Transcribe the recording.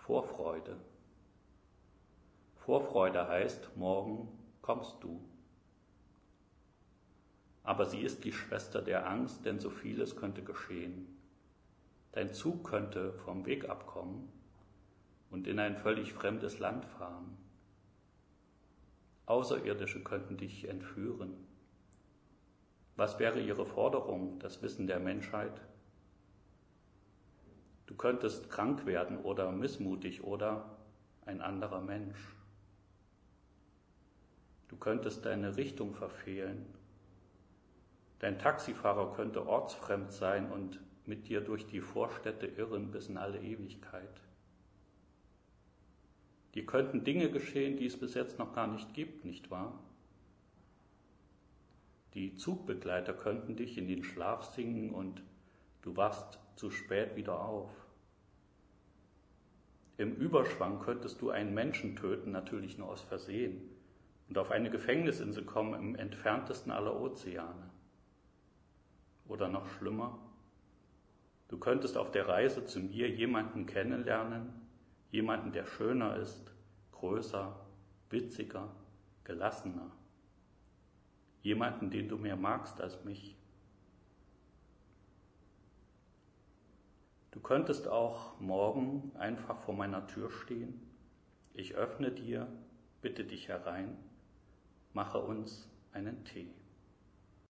Vorfreude. Vorfreude heißt, morgen kommst du. Aber sie ist die Schwester der Angst, denn so vieles könnte geschehen. Dein Zug könnte vom Weg abkommen und in ein völlig fremdes Land fahren. Außerirdische könnten dich entführen. Was wäre ihre Forderung, das Wissen der Menschheit? Du könntest krank werden oder missmutig oder ein anderer Mensch. Du könntest deine Richtung verfehlen. Dein Taxifahrer könnte ortsfremd sein und mit dir durch die Vorstädte irren bis in alle Ewigkeit. Dir könnten Dinge geschehen, die es bis jetzt noch gar nicht gibt, nicht wahr? Die Zugbegleiter könnten dich in den Schlaf singen und du wachst zu spät wieder auf. Im Überschwang könntest du einen Menschen töten, natürlich nur aus Versehen, und auf eine Gefängnisinsel kommen im entferntesten aller Ozeane. Oder noch schlimmer, du könntest auf der Reise zu mir jemanden kennenlernen, jemanden, der schöner ist, größer, witziger, gelassener. Jemanden, den du mehr magst als mich. Du könntest auch morgen einfach vor meiner Tür stehen. Ich öffne dir, bitte dich herein, mache uns einen Tee.